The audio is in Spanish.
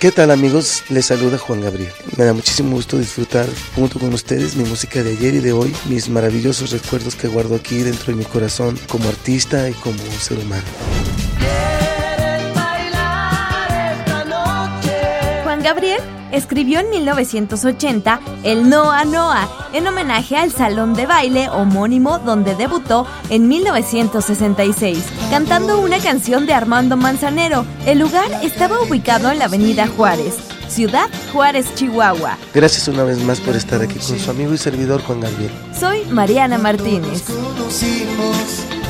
¿Qué tal, amigos? Les saluda Juan Gabriel. Me da muchísimo gusto disfrutar junto con ustedes mi música de ayer y de hoy, mis maravillosos recuerdos que guardo aquí dentro de mi corazón como artista y como ser humano. Juan Gabriel escribió en 1980 el Noa Noa en homenaje al salón de baile homónimo donde debutó en 1966, cantando una canción de Armando Manzanero. El lugar estaba ubicado en la avenida Juárez, Ciudad Juárez, Chihuahua. Gracias una vez más por estar aquí con su amigo y servidor Juan Gabriel. Soy Mariana Martínez. Nos conocimos